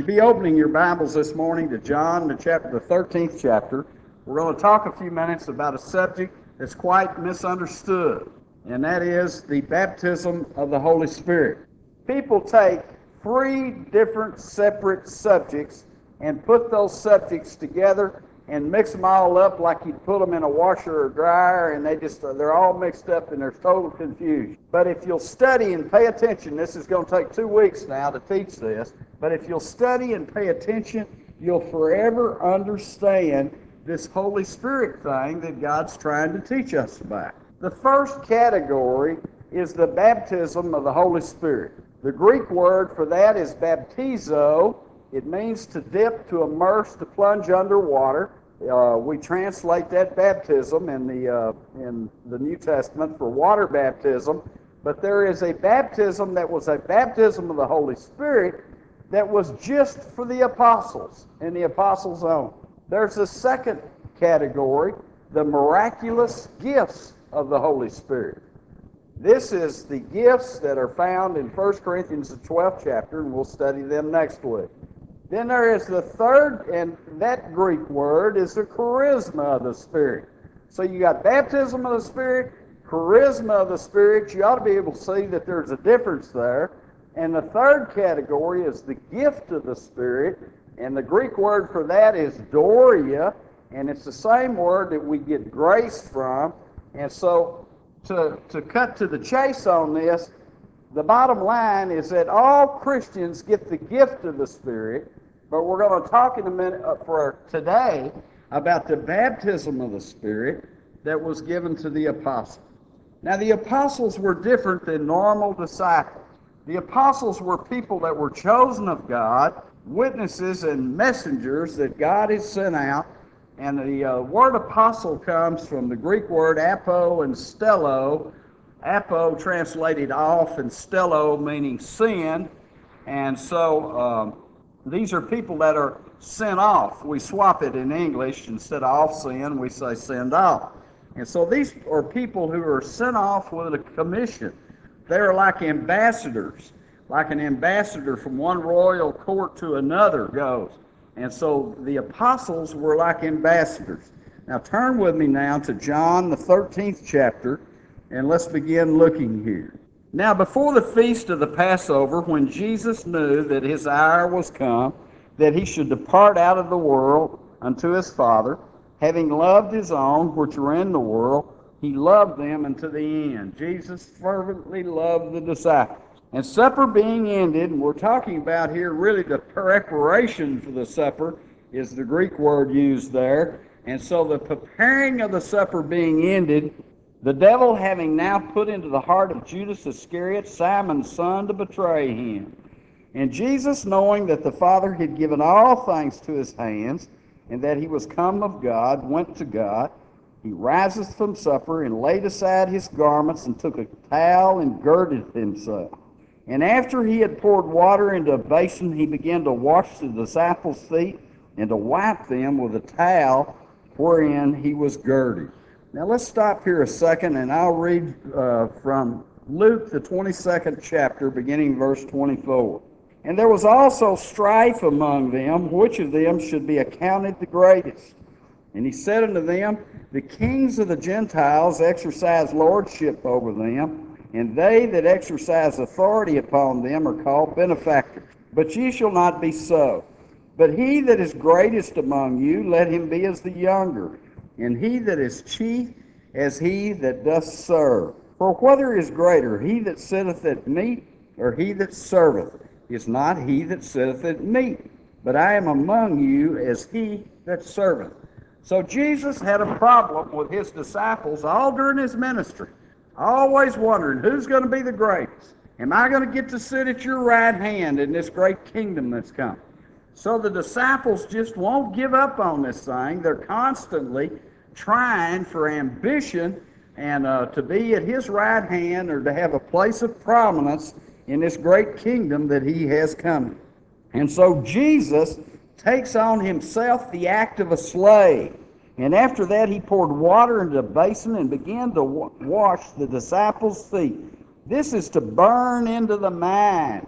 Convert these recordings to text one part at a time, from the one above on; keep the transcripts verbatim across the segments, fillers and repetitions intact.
you be opening your Bibles this morning to John, the chapter, the thirteenth chapter. We're going to talk a few minutes about a subject that's quite misunderstood, and that is the baptism of the Holy Spirit. People take three different separate subjects and put those subjects together and mix them all up like you'd put them in a washer or dryer, and they just they're all mixed up and there's total confusion. But if you'll study and pay attention, this is going to take two weeks now to teach this, but if you'll study and pay attention, you'll forever understand this Holy Spirit thing that God's trying to teach us about. The first category is the baptism of the Holy Spirit. The Greek word for that is baptizo. It means to dip, to immerse, to plunge underwater. Uh, we translate that baptism in the uh, in the New Testament for water baptism, but there is a baptism that was a baptism of the Holy Spirit that was just for the apostles and the apostles only. There's a second category, the miraculous gifts of the Holy Spirit. This is the gifts that are found in First Corinthians, the twelfth chapter, and we'll study them next week. Then there is the third, and that Greek word is the charisma of the Spirit. So you got baptism of the Spirit, charisma of the Spirit. You ought to be able to see that there's a difference there. And the third category is the gift of the Spirit, and the Greek word for that is doria, and it's the same word that we get grace from. And so to, to cut to the chase on this, the bottom line is that all Christians get the gift of the Spirit, but we're going to talk in a minute uh, for today about the baptism of the Spirit that was given to the apostles. Now, the apostles were different than normal disciples. The apostles were people that were chosen of God, witnesses and messengers that God has sent out, and the uh, word apostle comes from the Greek word apo and stello. Apo translated off, and stello meaning send, and so um, these are people that are sent off. We swap it in English. Instead of off send, we say send off. And so these are people who are sent off with a commission. They're like ambassadors, like an ambassador from one royal court to another goes. And so the apostles were like ambassadors. Now turn with me now to John, the thirteenth chapter, and let's begin looking here. Now, before the feast of the Passover, when Jesus knew that his hour was come, that he should depart out of the world unto his Father, having loved his own which were in the world, he loved them unto the end. Jesus fervently loved the disciples. And supper being ended, and we're talking about here really the preparation for the supper is the Greek word used there. And so the preparing of the supper being ended, the devil having now put into the heart of Judas Iscariot, Simon's son, to betray him. And Jesus, knowing that the Father had given all things to his hands, and that he was come of God, went to God. He riseth from supper, and laid aside his garments, and took a towel, and girded himself. And after he had poured water into a basin, he began to wash the disciples' feet, and to wipe them with a towel wherein he was girded. Now let's stop here a second, and I'll read uh, from Luke, the twenty-second chapter, beginning verse twenty-four. And there was also strife among them, which of them should be accounted the greatest. And he said unto them, the kings of the Gentiles exercise lordship over them, and they that exercise authority upon them are called benefactors. But ye shall not be so. But he that is greatest among you, let him be as the younger, and he that is chief as he that doth serve. For whether is greater, he that sitteth at meat, or he that serveth? Is not he that sitteth at meat, but I am among you as he that serveth. So Jesus had a problem with his disciples all during his ministry, always wondering, who's going to be the greatest? Am I going to get to sit at your right hand in this great kingdom that's come? So the disciples just won't give up on this thing. They're constantly trying for ambition and uh, to be at his right hand, or to have a place of prominence in this great kingdom that he has come. And so Jesus takes on himself the act of a slave. And after that, he poured water into a basin and began to wash the disciples' feet. This is to burn into the minds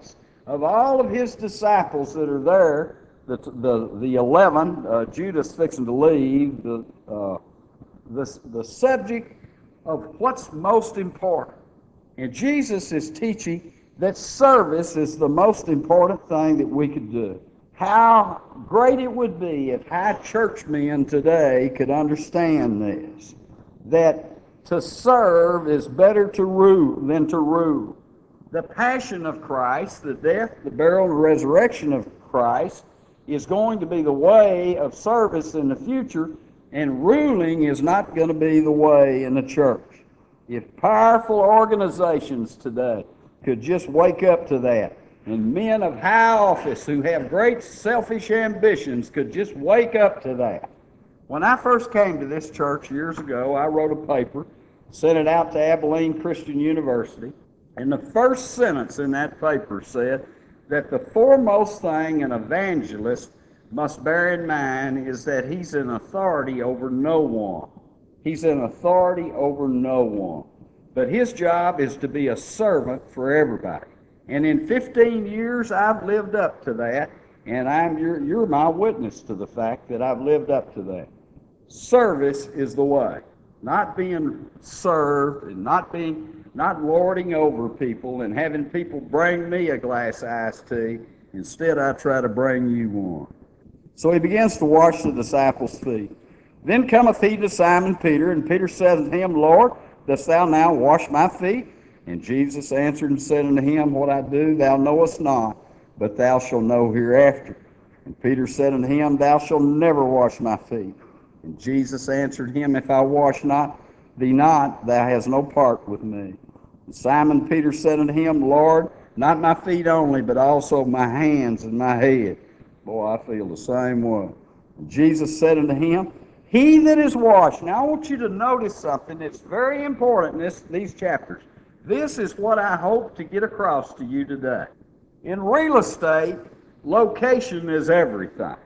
of all of his disciples that are there, the the, the eleven, uh, Judas fixing to leave, the, uh, the, the subject of what's most important. And Jesus is teaching that service is the most important thing that we could do. How great it would be if high churchmen today could understand this, that to serve is better to rule than to rule. The passion of Christ, the death, the burial, and the resurrection of Christ is going to be the way of service in the future, and ruling is not going to be the way in the church. If powerful organizations today could just wake up to that, and men of high office who have great selfish ambitions could just wake up to that. When I first came to this church years ago, I wrote a paper, sent it out to Abilene Christian University, and the first sentence in that paper said that the foremost thing an evangelist must bear in mind is that he's an authority over no one. He's an authority over no one. But his job is to be a servant for everybody. And in fifteen years, I've lived up to that, and I'm you're, you're my witness to the fact that I've lived up to that. Service is the way. Not being served and not being not lording over people and having people bring me a glass of iced tea. Instead, I try to bring you one. So he begins to wash the disciples' feet. Then cometh he to Simon Peter, and Peter said unto him, Lord, dost thou now wash my feet? And Jesus answered and said unto him, What I do thou knowest not, but thou shalt know hereafter. And Peter said unto him, Thou shalt never wash my feet. And Jesus answered him, If I wash not thee not, thou hast no part with me. And Simon Peter said unto him, Lord, not my feet only, but also my hands and my head. Boy, I feel the same way. And Jesus said unto him, He that is washed. Now I want you to notice something that's very important in this, these chapters. This is what I hope to get across to you today. In real estate, location is everything.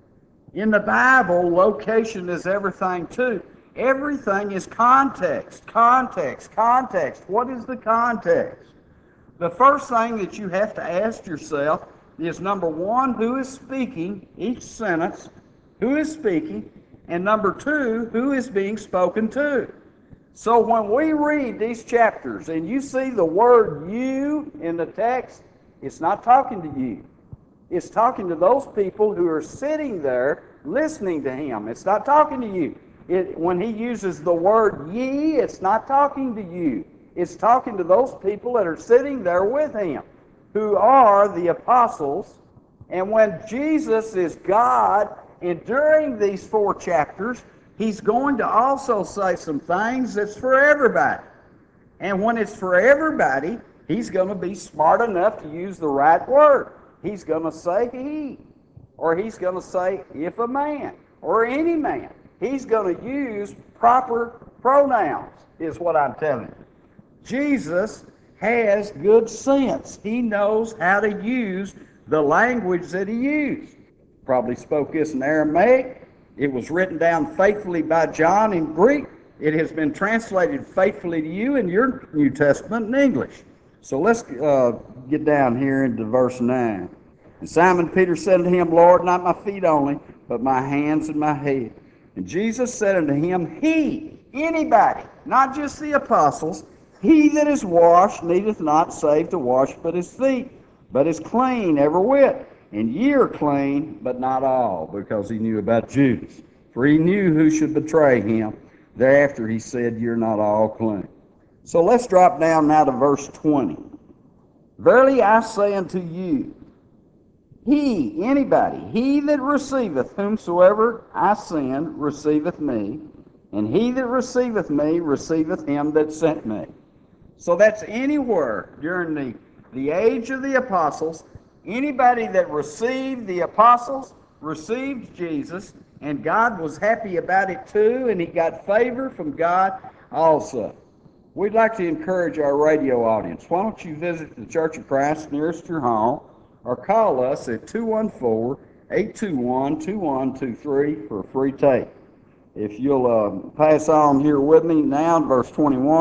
In the Bible, location is everything too. Everything is context, context, context. What is the context? The first thing that you have to ask yourself is, number one, who is speaking each sentence? Who is speaking? And number two, who is being spoken to? So when we read these chapters and you see the word you in the text, it's not talking to you. It's talking to those people who are sitting there listening to him. It's not talking to you. It, when he uses the word ye, it's not talking to you. It's talking to those people that are sitting there with him, who are the apostles. And when Jesus is God, and during these four chapters, he's going to also say some things that's for everybody. And when it's for everybody, he's going to be smart enough to use the right word. He's going to say he, or he's going to say if a man, or any man. He's going to use proper pronouns, is what I'm telling you. Jesus has good sense. He knows how to use the language that he used. Probably spoke this in Aramaic. It was written down faithfully by John in Greek. It has been translated faithfully to you in your New Testament in English. So let's uh, get down here into verse nine. And Simon Peter said unto him, Lord, not my feet only, but my hands and my head. And Jesus said unto him, He, anybody, not just the apostles, he that is washed needeth not save to wash but his feet, but is clean every whit. And ye are clean, but not all, because he knew about Judas. For he knew who should betray him. Thereafter he said, You're not all clean. So let's drop down now to verse twenty. Verily I say unto you, he, anybody, he that receiveth whomsoever I send, receiveth me, and he that receiveth me, receiveth him that sent me. So that's anywhere during the, the age of the apostles. Anybody that received the apostles received Jesus, and God was happy about it too, and he got favor from God also. We'd like to encourage our radio audience. Why don't you visit the Church of Christ nearest your home, or call us at two one four, eight two one, two one two three for a free tape. If you'll uh, pass on here with me now, verse twenty-one,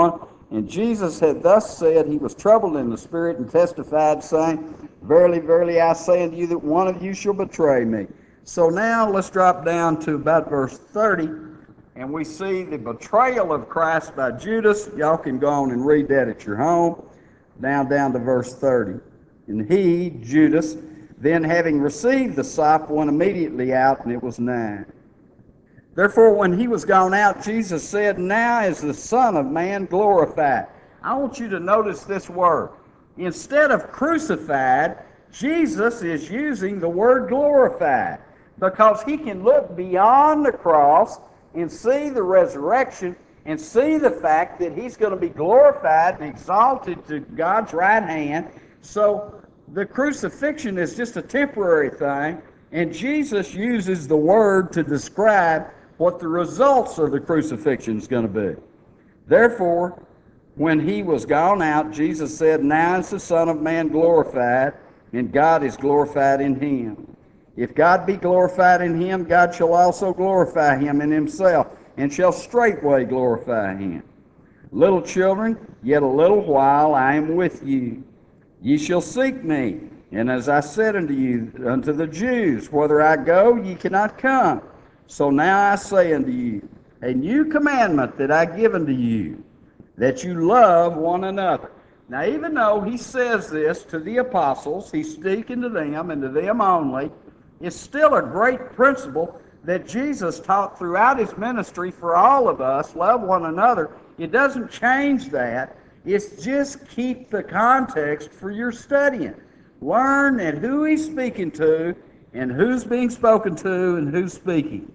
And Jesus had thus said, he was troubled in the spirit, and testified, saying, Verily, verily, I say unto you that one of you shall betray me. So now let's drop down to about verse thirty, and we see the betrayal of Christ by Judas. Y'all can go on and read that at your home. Down, down to verse thirty. And he, Judas, then having received the sop, went immediately out, and it was nigh. Therefore, when he was gone out, Jesus said, Now is the Son of Man glorified. I want you to notice this word. Instead of crucified, Jesus is using the word glorified, because he can look beyond the cross and see the resurrection and see the fact that he's going to be glorified and exalted to God's right hand. So the crucifixion is just a temporary thing, and Jesus uses the word to describe what the results of the crucifixion is going to be. Therefore, when he was gone out, Jesus said, Now is the Son of Man glorified, and God is glorified in him. If God be glorified in him, God shall also glorify him in himself, and shall straightway glorify him. Little children, yet a little while I am with you. Ye shall seek me, and as I said unto you, unto the Jews, whither I go, ye cannot come. So now I say unto you, a new commandment that I give unto you, that you love one another. Now, even though he says this to the apostles, he's speaking to them and to them only, it's still a great principle that Jesus taught throughout his ministry for all of us. Love one another. It doesn't change that. It's just keep the context for your studying. Learn at who he's speaking to, and who's being spoken to, and who's speaking.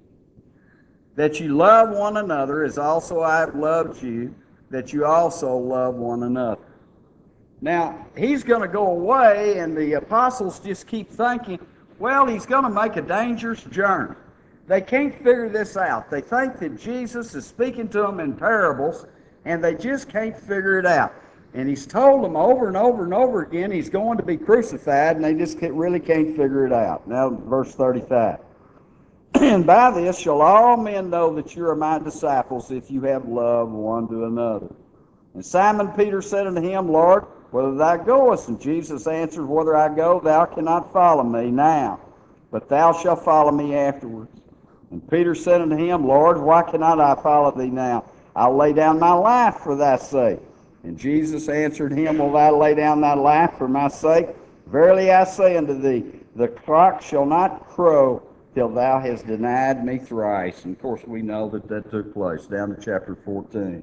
That you love one another as also I have loved you, that you also love one another. Now, he's going to go away, and the apostles just keep thinking, well, he's going to make a dangerous journey. They can't figure this out. They think that Jesus is speaking to them in parables, and they just can't figure it out. And he's told them over and over and over again he's going to be crucified, and they just can't, really can't figure it out. Now, verse thirty-five. And by this shall all men know that you are my disciples, if you have love one to another. And Simon Peter said unto him, Lord, whither thou goest? And Jesus answered, Whither I go, thou cannot follow me now, but thou shalt follow me afterwards. And Peter said unto him, Lord, why cannot I follow thee now? I'll lay down my life for thy sake. And Jesus answered him, Will thou lay down thy life for my sake? Verily I say unto thee, the cock shall not crow till thou hast denied me thrice. And of course we know that that took place down to chapter fourteen.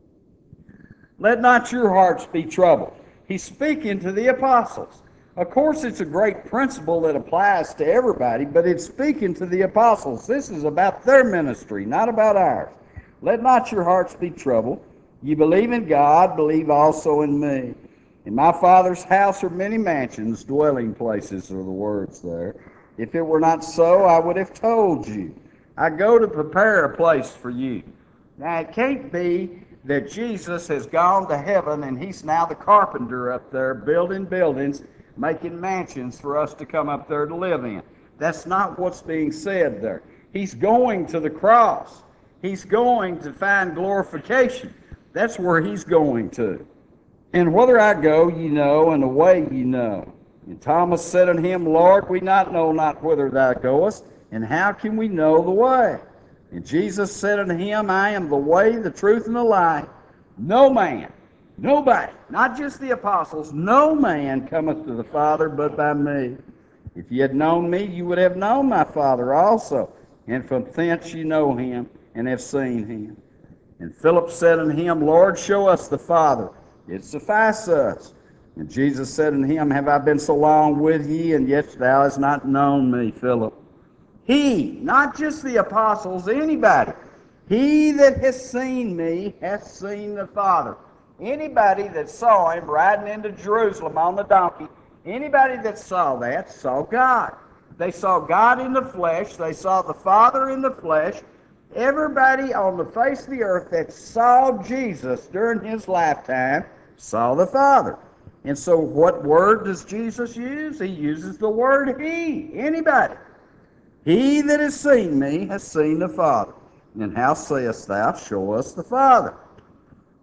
Let not your hearts be troubled. He's speaking to the apostles. Of course, it's a great principle that applies to everybody, but it's speaking to the apostles. This is about their ministry, not about ours. Let not your hearts be troubled. You believe in God, believe also in me. In my Father's house are many mansions, dwelling places are the words there. If it were not so, I would have told you. I go to prepare a place for you. Now, it can't be that Jesus has gone to heaven and he's now the carpenter up there building buildings, making mansions for us to come up there to live in. That's not what's being said there. He's going to the cross. He's going to find glorification. That's where he's going to. And whither I go, ye know, and the way ye know. And Thomas said unto him, Lord, we not know not whither thou goest, and how can we know the way? And Jesus said unto him, I am the way, the truth, and the life. No man, nobody, not just the apostles, no man cometh to the Father but by me. If ye had known me, you would have known my Father also, and from thence ye know him, and have seen him. And Philip said unto him, Lord, show us the Father. It suffice us. And Jesus said unto him, Have I been so long with ye, and yet thou hast not known me, Philip? He, not just the apostles, anybody. He that has seen me hath seen the Father. Anybody that saw him riding into Jerusalem on the donkey, anybody that saw that saw God. They saw God in the flesh. They saw the Father in the flesh. Everybody on the face of the earth that saw Jesus during his lifetime saw the Father. And so what word does Jesus use? He uses the word he. Anybody. He that has seen me has seen the Father. And how sayest thou, show us the Father?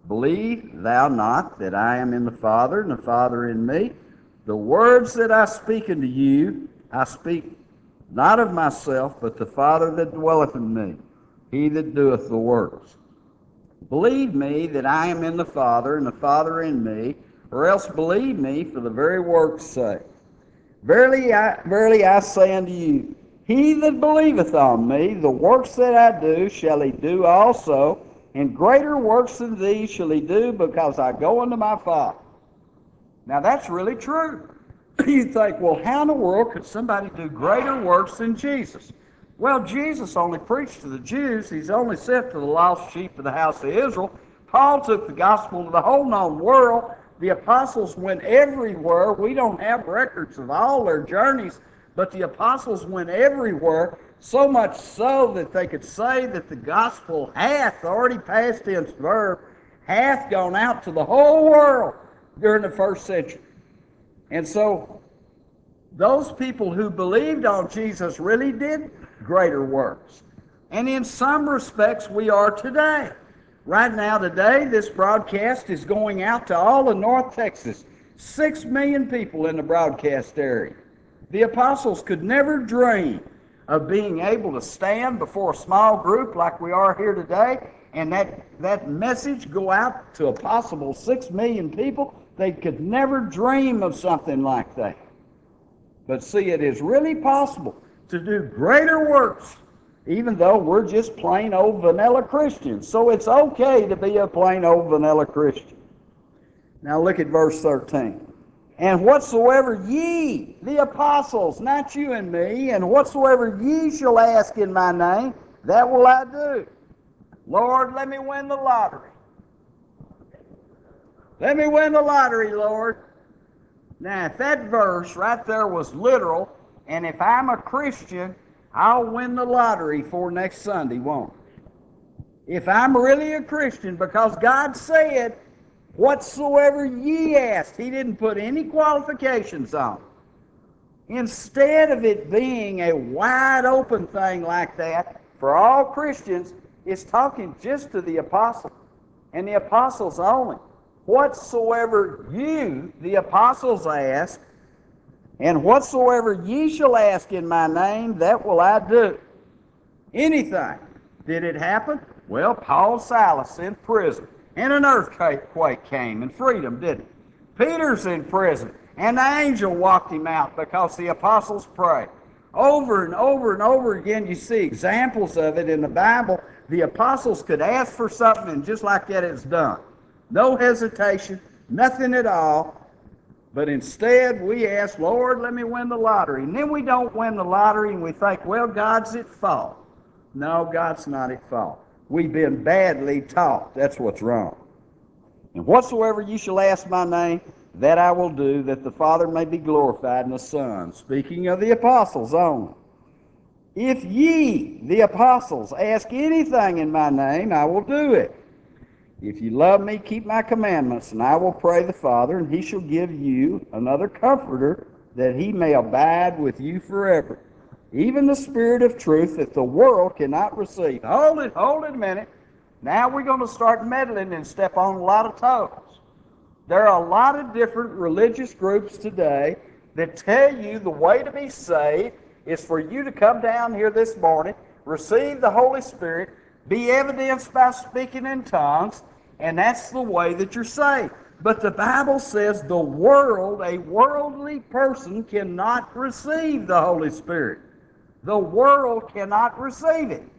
Believe thou not that I am in the Father, and the Father in me? The words that I speak unto you, I speak not of myself, but the Father that dwelleth in me, he that doeth the works. Believe me that I am in the Father, and the Father in me, or else believe me for the very work's sake. Verily I, verily I say unto you, he that believeth on me, the works that I do shall he do also, and greater works than these shall he do, because I go unto my Father. Now that's really true. You think, well, how in the world could somebody do greater works than Jesus? Well, Jesus only preached to the Jews. He's only sent to the lost sheep of the house of Israel. Paul took the gospel to the whole known world. The apostles went everywhere. We don't have records of all their journeys, but the apostles went everywhere, so much so that they could say that the gospel hath, already past tense verb, hath gone out to the whole world during the first century. And so those people who believed on Jesus really did greater works. And in some respects, we are today. Right now, today, this broadcast is going out to all of North Texas. Six million people in the broadcast area. The apostles could never dream of being able to stand before a small group like we are here today, and that, that message go out to a possible six million people. They could never dream of something like that. But see, it is really possible to do greater works, even though we're just plain old vanilla Christians. So it's okay to be a plain old vanilla Christian. Now look at verse thirteen. And whatsoever ye, the apostles, not you and me, and whatsoever ye shall ask in my name, that will I do. Lord, let me win the lottery. Let me win the lottery, Lord. Now, if that verse right there was literal, and if I'm a Christian, I'll win the lottery for next Sunday, won't I? If I'm really a Christian, because God said, whatsoever ye ask, he didn't put any qualifications on it. Instead of it being a wide open thing like that for all Christians, it's talking just to the apostles, and the apostles only. Whatsoever you, the apostles, ask, and whatsoever ye shall ask in my name, that will I do. Anything. Did it happen? Well, Paul and Silas in prison, and an earthquake came, and freedom, didn't it? Peter's in prison, and the angel walked him out because the apostles prayed. Over and over and over again, you see examples of it in the Bible. The apostles could ask for something, and just like that, it's done. No hesitation, nothing at all. But instead, we ask, Lord, let me win the lottery. And then we don't win the lottery, and we think, well, God's at fault. No, God's not at fault. We've been badly taught. That's what's wrong. And whatsoever ye shall ask my name, that I will do, that the Father may be glorified in the Son. Speaking of the apostles only. If ye, the apostles, ask anything in my name, I will do it. If you love me, keep my commandments, and I will pray the Father, and he shall give you another comforter, that he may abide with you forever. Even the Spirit of truth that the world cannot receive. Hold it, hold it a minute. Now we're going to start meddling and step on a lot of toes. There are a lot of different religious groups today that tell you the way to be saved is for you to come down here this morning, receive the Holy Spirit, be evidenced by speaking in tongues, and that's the way that you're saved. But the Bible says the world, a worldly person, cannot receive the Holy Spirit. The world cannot receive it.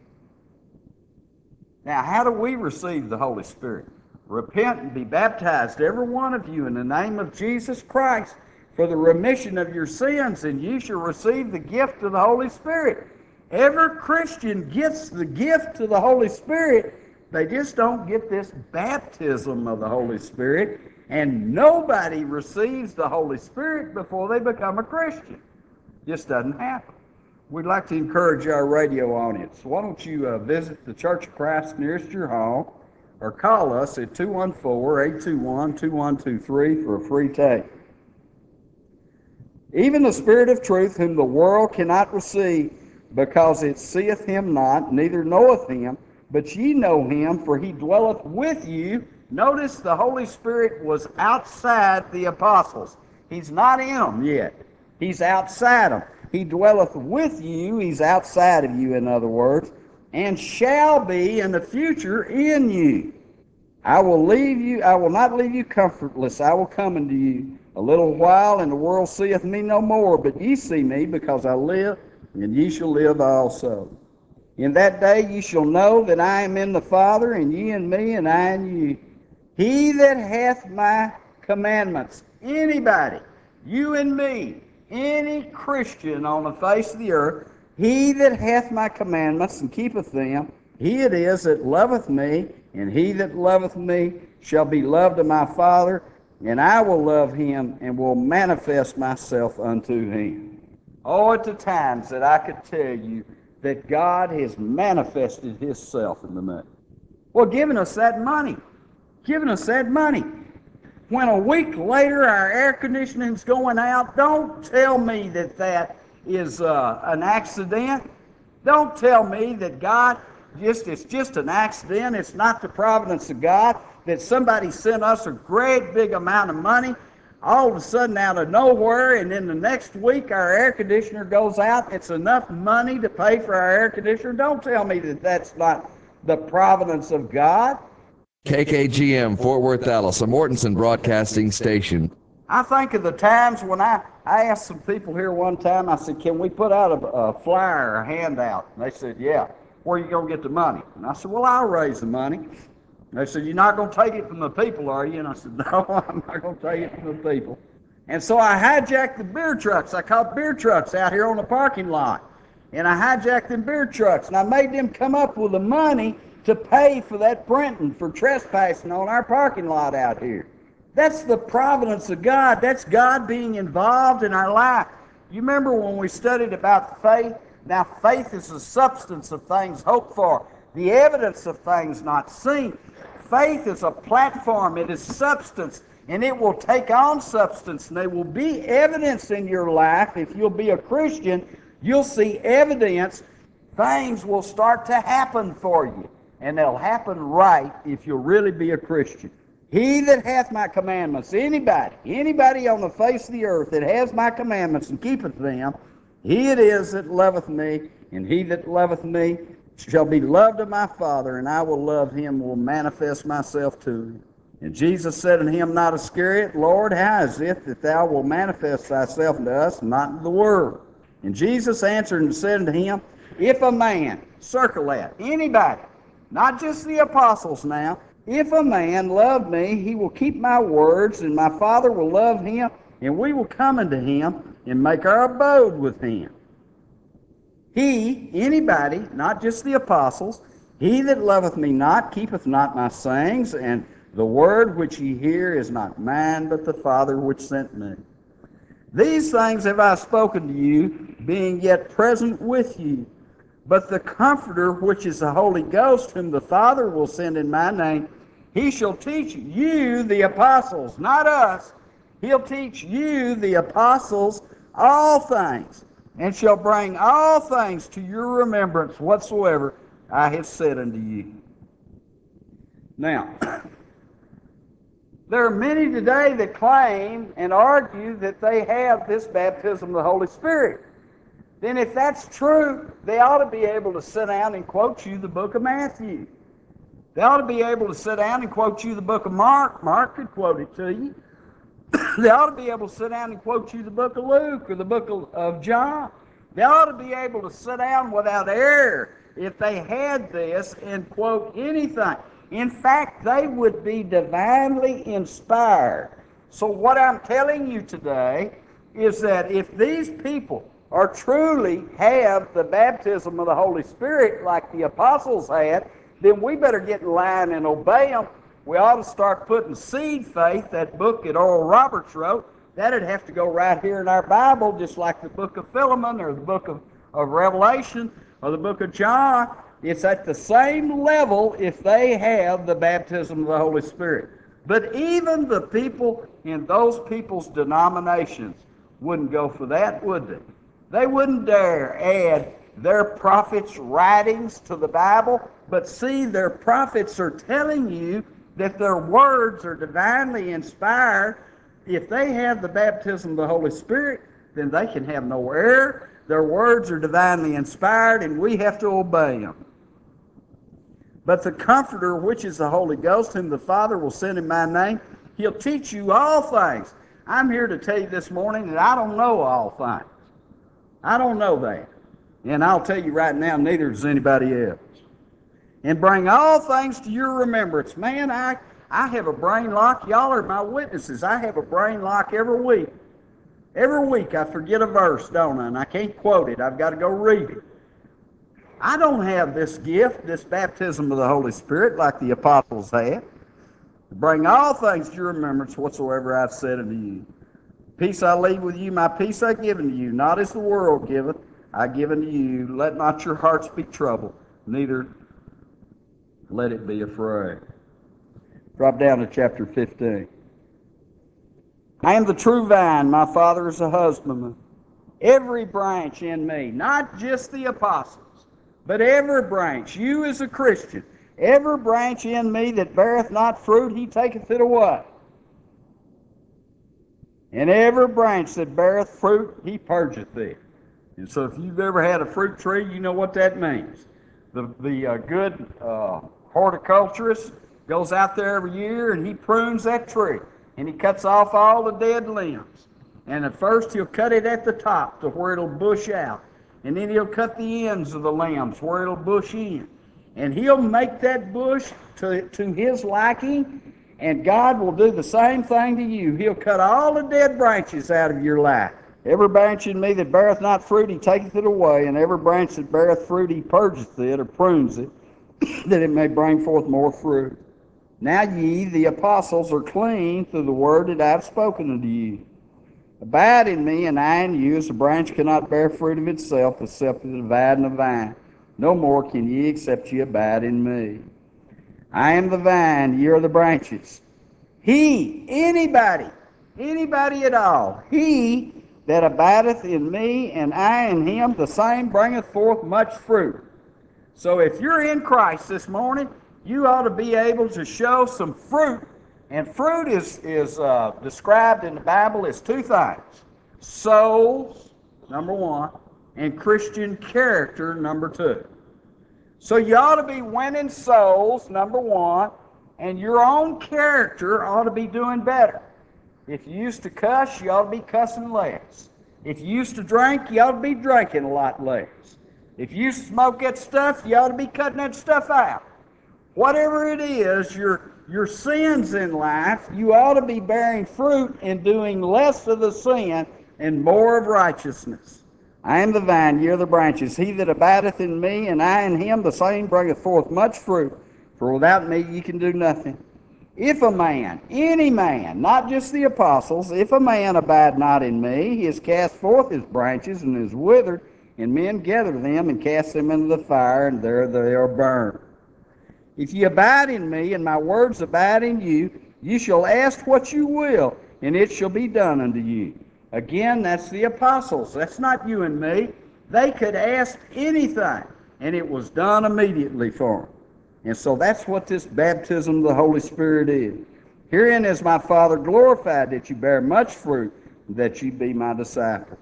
Now, how do we receive the Holy Spirit? Repent and be baptized, every one of you, in the name of Jesus Christ, for the remission of your sins, and you shall receive the gift of the Holy Spirit. Every Christian gets the gift of the Holy Spirit. They just don't get this baptism of the Holy Spirit, and nobody receives the Holy Spirit before they become a Christian. Just doesn't happen. We'd like to encourage our radio audience. Why don't you uh, visit the Church of Christ nearest your home, or call us at two one four, eight two one, two one two three for a free tape. Even the Spirit of truth, whom the world cannot receive, because it seeth him not, neither knoweth him, but ye know him, for he dwelleth with you Notice the Holy Spirit was outside the apostles. He's not in them yet. He's outside them. He dwelleth with you. He's outside of you, in other words, and shall be in the future in you. I will leave you, I will not leave you comfortless. I will come unto you a little while, and the world seeth me no more, but ye see me, because I live, and ye shall live also. In that day ye shall know that I am in the Father, and ye in me, and I in you. He that hath my commandments, anybody, you and me, any Christian on the face of the earth, he that hath my commandments and keepeth them, he it is that loveth me, and he that loveth me shall be loved of my Father, and I will love him, and will manifest myself unto him. Oh, at the times that I could tell you that God has manifested himself in the money. Well, giving us that money. Giving us that money. When a week later our air conditioning's going out, don't tell me that that is uh, an accident. Don't tell me that God just it's just an accident. It's not the providence of God that somebody sent us a great big amount of money all of a sudden out of nowhere, and then the next week our air conditioner goes out. It's enough money to pay for our air conditioner. Don't tell me that that's not the providence of God. K K G M, Fort Worth, Dallas, a Mortensen broadcasting station. I think of the times when I, I asked some people here one time, I said, can we put out a, a flyer, a handout? And they said, yeah. Where are you going to get the money? And I said, well, I'll raise the money. And they said, you're not going to take it from the people, are you? And I said, no, I'm not going to take it from the people. And so I hijacked the beer trucks. I caught beer trucks out here on the parking lot. And I hijacked them beer trucks, and I made them come up with the money to pay for that printing for trespassing on our parking lot out here. That's the providence of God. That's God being involved in our life. You remember when we studied about faith? Now, faith is the substance of things hoped for, the evidence of things not seen. Faith is a platform. It is substance, and it will take on substance, and there will be evidence in your life. If you'll be a Christian, you'll see evidence. Things will start to happen for you, and they'll happen right if you'll really be a Christian. He that hath my commandments, anybody, anybody on the face of the earth that has my commandments and keepeth them, he it is that loveth me, and he that loveth me shall be loved of my Father, and I will love him, will manifest myself to him. And Jesus said unto him, not Iscariot, Lord, how is it that thou wilt manifest thyself unto us, and not unto the world? And Jesus answered and said unto him, if a man, circle that, anybody, not just the apostles now, if a man love me, he will keep my words, and my Father will love him, and we will come unto him and make our abode with him. He, anybody, not just the apostles, he that loveth me not keepeth not my sayings, and the word which ye hear is not mine, but the Father which sent me. These things have I spoken to you, being yet present with you. But the Comforter, which is the Holy Ghost, whom the Father will send in my name, he shall teach you, the apostles, not us. He'll teach you, the apostles, all things, and shall bring all things to your remembrance whatsoever I have said unto you. Now, there are many today that claim and argue that they have this baptism of the Holy Spirit. Then if that's true, they ought to be able to sit down and quote you the book of Matthew. They ought to be able to sit down and quote you the book of Mark. Mark could quote it to you. They ought to be able to sit down and quote you the book of Luke or the book of, of John. They ought to be able to sit down without error if they had this and quote anything. In fact, they would be divinely inspired. So what I'm telling you today is that if these people or truly have the baptism of the Holy Spirit like the apostles had, then we better get in line and obey them. We ought to start putting seed faith, that book that Oral Roberts wrote, that'd have to go right here in our Bible, just like the book of Philemon or the book of, of Revelation or the book of John. It's at the same level if they have the baptism of the Holy Spirit. But even the people in those people's denominations wouldn't go for that, would they? They wouldn't dare add their prophets' writings to the Bible, but see, their prophets are telling you that their words are divinely inspired. If they have the baptism of the Holy Spirit, then they can have no error. Their words are divinely inspired, and we have to obey them. But the Comforter, which is the Holy Ghost, whom the Father will send in my name, he'll teach you all things. I'm here to tell you this morning that I don't know all things. I don't know that. And I'll tell you right now, neither does anybody else. And bring all things to your remembrance. Man, I, I have a brain lock. Y'all are my witnesses. I have a brain lock every week. Every week I forget a verse, don't I? And I can't quote it. I've got to go read it. I don't have this gift, this baptism of the Holy Spirit, like the apostles had. Bring all things to your remembrance whatsoever I've said unto you. Peace I leave with you, my peace I give unto you. Not as the world giveth, I give unto you. Let not your hearts be troubled, neither let it be afraid. Drop down to chapter fifteen. I am the true vine, my Father is a husbandman. Every branch in me, not just the apostles, but every branch, you as a Christian, every branch in me that beareth not fruit, he taketh it away. And every branch that beareth fruit, he purgeth it. And so if you've ever had a fruit tree, you know what that means. The, the uh, good uh, horticulturist goes out there every year and he prunes that tree. And he cuts off all the dead limbs. And at first he'll cut it at the top to where it'll bush out. And then he'll cut the ends of the limbs where it'll bush in. And he'll make that bush to, to his liking. And God will do the same thing to you. He'll cut all the dead branches out of your life. Every branch in me that beareth not fruit, he taketh it away. And every branch that beareth fruit, he purgeth it, or prunes it, that it may bring forth more fruit. Now ye, the apostles, are clean through the word that I have spoken unto you. Abide in me, and I in you, as a branch cannot bear fruit of itself, except it abide in the vine. No more can ye, except ye abide in me. I am the vine, ye are the branches. He, anybody, anybody at all, he that abideth in me, and I in him, the same bringeth forth much fruit. So if you're in Christ this morning, you ought to be able to show some fruit. And fruit is, is uh, described in the Bible as two things. Souls, number one, and Christian character, number two. So you ought to be winning souls, number one, and your own character ought to be doing better. If you used to cuss, you ought to be cussing less. If you used to drink, you ought to be drinking a lot less. If you used to smoke that stuff, you ought to be cutting that stuff out. Whatever it is, your, your sins in life, you ought to be bearing fruit and doing less of the sin and more of righteousness. I am the vine, ye are the branches. He that abideth in me, and I in him, the same bringeth forth much fruit. For without me ye can do nothing. If a man, any man, not just the apostles, if a man abide not in me, he is cast forth his branches and is withered, and men gather them and cast them into the fire, and there they are burned. If ye abide in me, and my words abide in you, ye shall ask what you will, and it shall be done unto you. Again, that's the apostles. That's not you and me. They could ask anything, and it was done immediately for them. And so that's what this baptism of the Holy Spirit is. Herein is my Father glorified, that you bear much fruit, that ye be my disciples.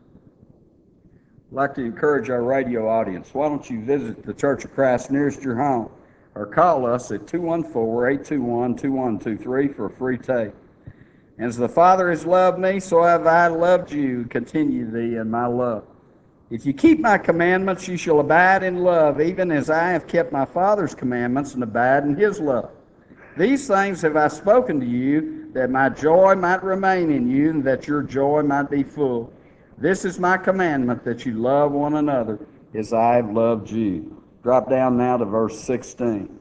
I'd like to encourage our radio audience. Why don't you visit the Church of Christ nearest your home, or call us at two one four, eight two one, two one two three for a free tape. As the Father has loved me, so have I loved you. Continue thee in my love. If you keep my commandments, you shall abide in love, even as I have kept my Father's commandments and abide in his love. These things have I spoken to you, that my joy might remain in you, and that your joy might be full. This is my commandment, that you love one another as I have loved you. Drop down now to verse sixteen.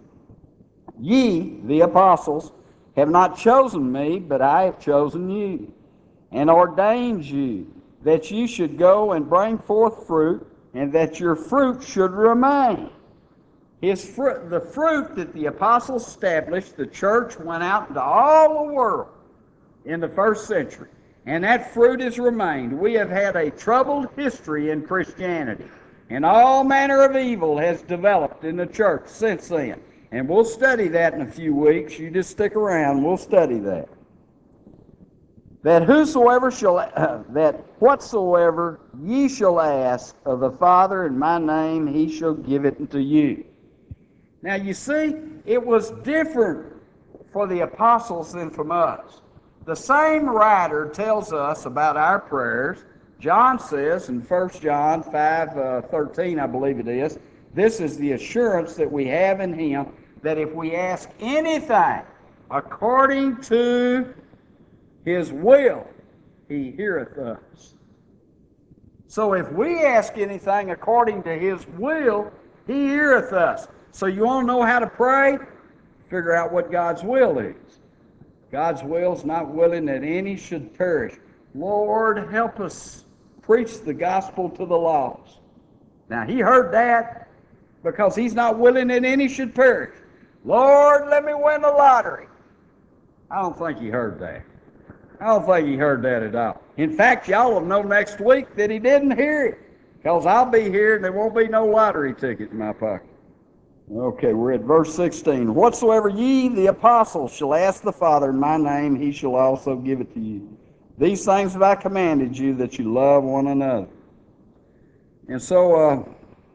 Ye, the apostles, have not chosen me, but I have chosen you, and ordained you, that you should go and bring forth fruit, and that your fruit should remain. His fruit, the fruit that the apostles established, the church went out into all the world in the first century, and that fruit has remained. We have had a troubled history in Christianity, and all manner of evil has developed in the church since then. And we'll study that in a few weeks. You just stick around. We'll study that. That whosoever shall, uh, that whatsoever ye shall ask of the Father in my name, he shall give it unto you. Now you see, it was different for the apostles than from us. The same writer tells us about our prayers. John says in First John five thirteen, I believe it is, this is the assurance that we have in him, that if we ask anything according to his will, he heareth us. So if we ask anything according to his will, he heareth us. So you want to know how to pray? Figure out what God's will is. God's will is not willing that any should perish. Lord, help us preach the gospel to the lost. Now, he heard that because he's not willing that any should perish. Lord, let me win the lottery. I don't think he heard that. I don't think he heard that at all. In fact, y'all will know next week that he didn't hear it, because I'll be here and there won't be no lottery ticket in my pocket. Okay, we're at verse sixteen. Whatsoever ye, the apostles, shall ask the Father in my name, he shall also give it to you. These things have I commanded you, that you love one another. And so, uh,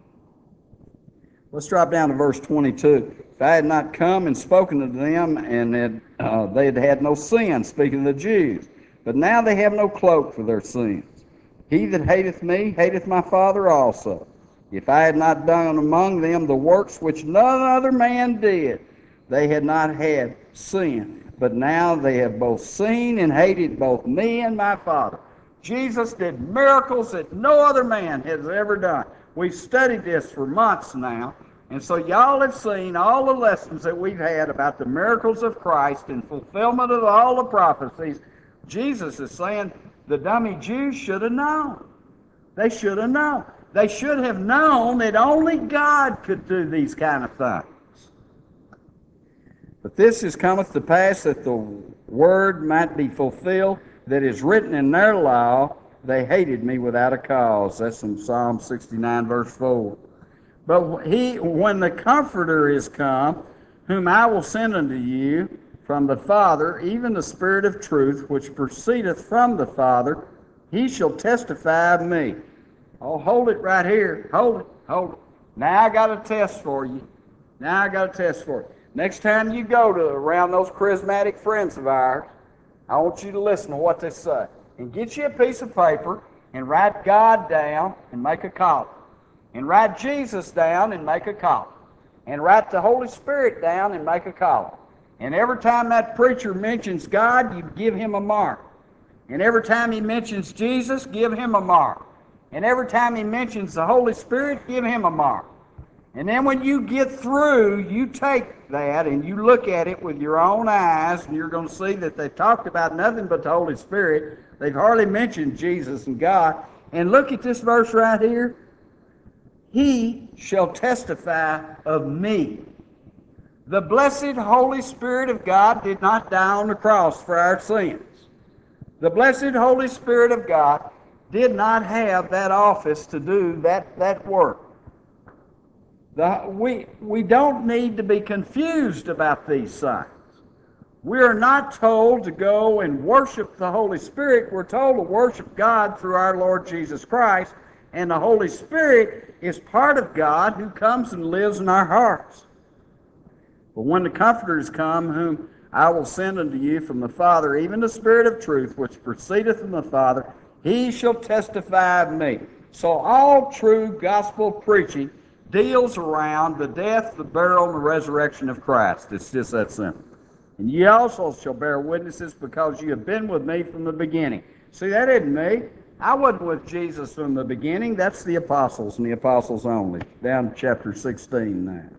let's drop down to verse twenty-two. If I had not come and spoken to them, and had, uh, they had had no sin, speaking of the Jews, but now they have no cloak for their sins. He that hateth me, hateth my Father also. If I had not done among them the works which none other man did, they had not had sin. But now they have both seen and hated both me and my Father. Jesus did miracles that no other man has ever done. We've studied this for months now. And so y'all have seen all the lessons that we've had about the miracles of Christ and fulfillment of all the prophecies. Jesus is saying the dummy Jews should have known. They should have known. They should have known that only God could do these kind of things. But this is cometh to pass that the word might be fulfilled that is written in their law, they hated me without a cause. That's in Psalm sixty-nine, verse four. But he, when the Comforter is come, whom I will send unto you from the Father, even the Spirit of truth, which proceedeth from the Father, he shall testify of me. Oh, hold it right here. Hold it. Hold it. Now I got a test for you. Now I got a test for you. Next time you go to around those charismatic friends of ours, I want you to listen to what they say. And get you a piece of paper and write God down and make a column. And write Jesus down and make a column. And write the Holy Spirit down and make a column. And every time that preacher mentions God, you give him a mark. And every time he mentions Jesus, give him a mark. And every time he mentions the Holy Spirit, give him a mark. And then when you get through, you take that and you look at it with your own eyes, and you're going to see that they talked about nothing but the Holy Spirit. They've hardly mentioned Jesus and God. And look at this verse right here. He shall testify of me. The blessed Holy Spirit of God did not die on the cross for our sins. The blessed Holy Spirit of God did not have that office to do that, that work. The, we, we don't need to be confused about these things. We are not told to go and worship the Holy Spirit. We're told to worship God through our Lord Jesus Christ, and the Holy Spirit is part of God who comes and lives in our hearts. But when the Comforter is come, whom I will send unto you from the Father, even the Spirit of truth, which proceedeth from the Father, he shall testify of me. So all true gospel preaching deals around the death, the burial, and the resurrection of Christ. It's just that simple. And ye also shall bear witnesses, because you have been with me from the beginning. See, that isn't me. I wasn't with Jesus from the beginning. That's the apostles, and the apostles only. Down to chapter sixteen now.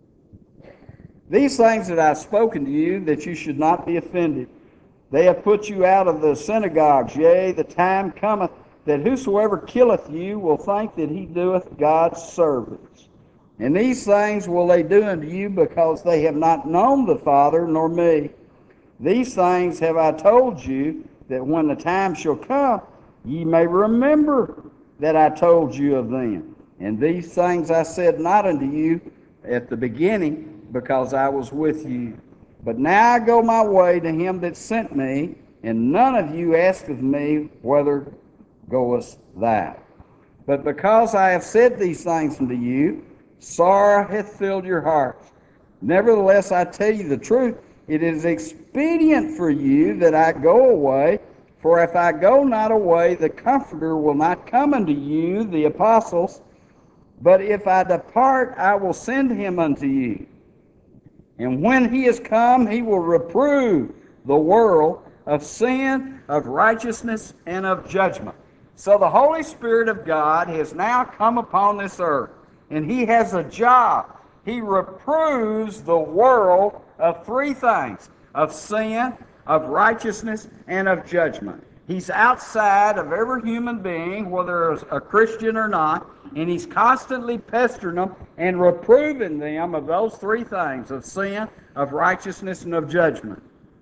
These things that I have spoken to you, that you should not be offended. They have put you out of the synagogues. Yea, the time cometh that whosoever killeth you will think that he doeth God's service. And these things will they do unto you, because they have not known the Father nor me. These things have I told you, that when the time shall come, ye may remember that I told you of them. And these things I said not unto you at the beginning, because I was with you. But now I go my way to him that sent me, and none of you asketh me, whither goest thou? But because I have said these things unto you, sorrow hath filled your hearts. Nevertheless, I tell you the truth, it is expedient for you that I go away, for if I go not away, the Comforter will not come unto you, the apostles, but if I depart, I will send him unto you. And when he is come, he will reprove the world of sin, of righteousness, and of judgment. So the Holy Spirit of God has now come upon this earth, and he has a job. He reproves the world of three things: of sin, of righteousness, and of judgment. He's outside of every human being, whether it's a Christian or not, and he's constantly pestering them and reproving them of those three things: of sin, of righteousness, and of judgment.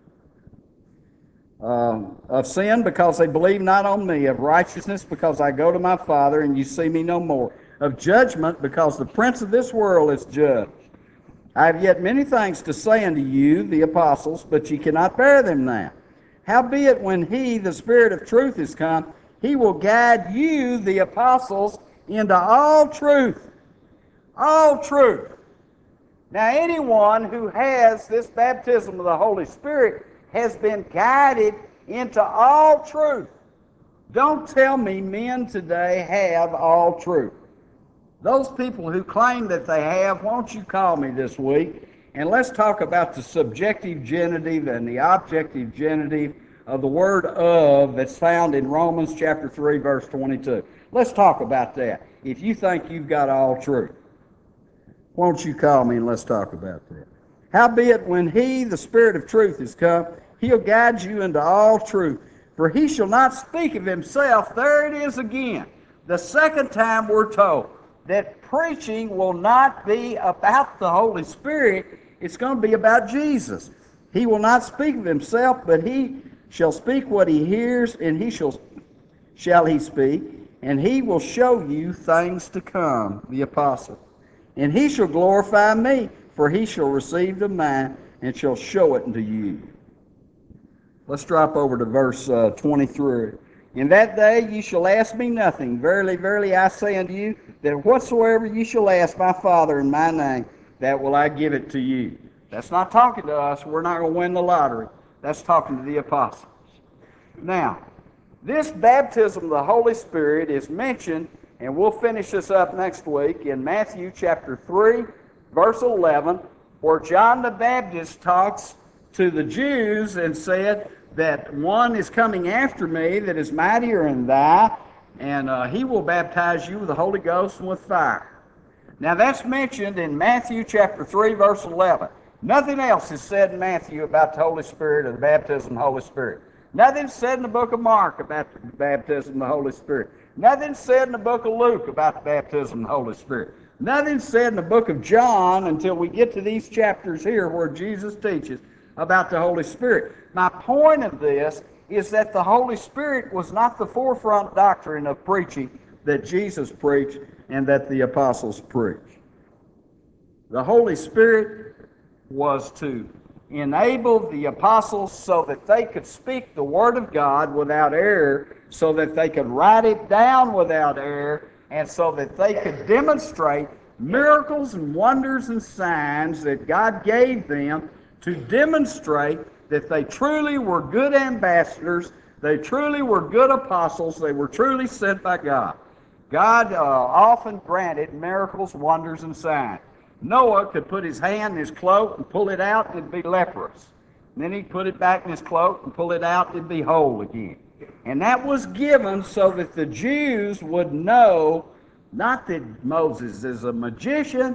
Um, of sin, because they believe not on me; of righteousness, because I go to my Father, and you see me no more; of judgment, because the prince of this world is judged. I have yet many things to say unto you, the apostles, but ye cannot bear them now. Howbeit, when he, the Spirit of truth, is come, he will guide you, the apostles, into all truth. All truth. Now, anyone who has this baptism of the Holy Spirit has been guided into all truth. Don't tell me men today have all truth. Those people who claim that they have, won't you call me this week, and let's talk about the subjective genitive and the objective genitive of the word of that's found in Romans chapter three, verse twenty-two. Let's talk about that. If you think you've got all truth, won't you call me and let's talk about that. Howbeit, when he, the Spirit of truth, is come, he'll guide you into all truth. For he shall not speak of himself. There it is again. The second time we're told that preaching will not be about the Holy Spirit. It's going to be about Jesus. He will not speak of himself, but he shall speak what he hears, and he shall shall he speak, and he will show you things to come, the apostle. And he shall glorify me, for he shall receive of mine, and shall show it unto you. Let's drop over to verse uh, twenty-three. In that day ye shall ask me nothing. Verily, verily, I say unto you, that whatsoever ye shall ask my Father in my name, that will I give it to you. That's not talking to us. We're not going to win the lottery. That's talking to the apostles. Now, this baptism of the Holy Spirit is mentioned, and we'll finish this up next week, in Matthew chapter three, verse eleven, where John the Baptist talks to the Jews and said that one is coming after me that is mightier than thou, and uh, he will baptize you with the Holy Ghost and with fire. Now that's mentioned in Matthew chapter three, verse eleven. Nothing else is said in Matthew about the Holy Spirit or the baptism of the Holy Spirit. Nothing's said in the book of Mark about the baptism of the Holy Spirit. Nothing's said in the book of Luke about the baptism of the Holy Spirit. Nothing's said in the book of John until we get to these chapters here where Jesus teaches about the Holy Spirit. My point of this is that the Holy Spirit was not the forefront doctrine of preaching that Jesus preached and that the apostles preached. The Holy Spirit was to enable the apostles so that they could speak the Word of God without error, so that they could write it down without error, and so that they could demonstrate miracles and wonders and signs that God gave them to demonstrate that they truly were good ambassadors, they truly were good apostles, they were truly sent by God. God uh, often granted miracles, wonders, and signs. Noah could put his hand in his cloak and pull it out, and it'd be leprous. And then he'd put it back in his cloak and pull it out, and it'd be whole again. And that was given so that the Jews would know, not that Moses is a magician,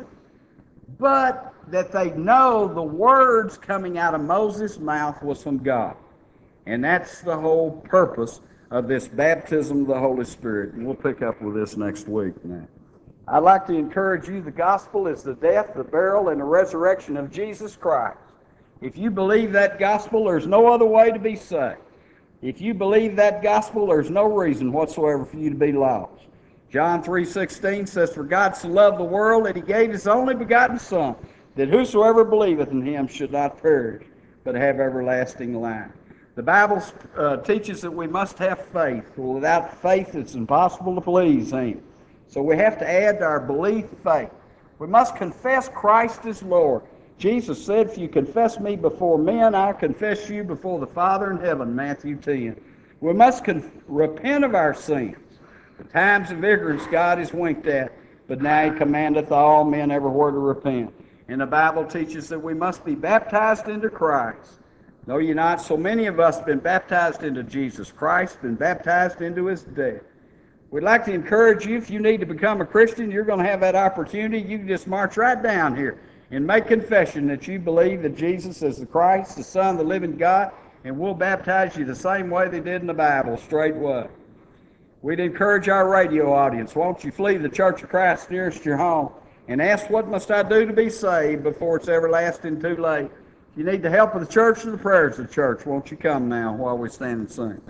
but that they know the words coming out of Moses' mouth was from God. And that's the whole purpose of this baptism of the Holy Spirit. And we'll pick up with this next week now. I'd like to encourage you, the gospel is the death, the burial, and the resurrection of Jesus Christ. If you believe that gospel, there's no other way to be saved. If you believe that gospel, there's no reason whatsoever for you to be lost. John three sixteen says, For God so loved the world that he gave his only begotten Son, that whosoever believeth in him should not perish, but have everlasting life. The Bible uh, teaches that we must have faith. Well, without faith, it's impossible to please him. So we have to add to our belief faith. We must confess Christ as Lord. Jesus said, if you confess me before men, I'll confess you before the Father in heaven, Matthew ten. We must con- repent of our sins. The times of ignorance God is winked at, but now he commandeth all men everywhere to repent. And the Bible teaches that we must be baptized into Christ. Know ye not, so many of us have been baptized into Jesus Christ, been baptized into his death. We'd like to encourage you, if you need to become a Christian, you're going to have that opportunity. You can just march right down here and make confession that you believe that Jesus is the Christ, the Son of the living God, and we'll baptize you the same way they did in the Bible, straightway. We'd encourage our radio audience, won't you flee the Church of Christ nearest your home and ask, what must I do to be saved before it's everlasting too late? If you need the help of the church and the prayers of the church, won't you come now while we stand and sing?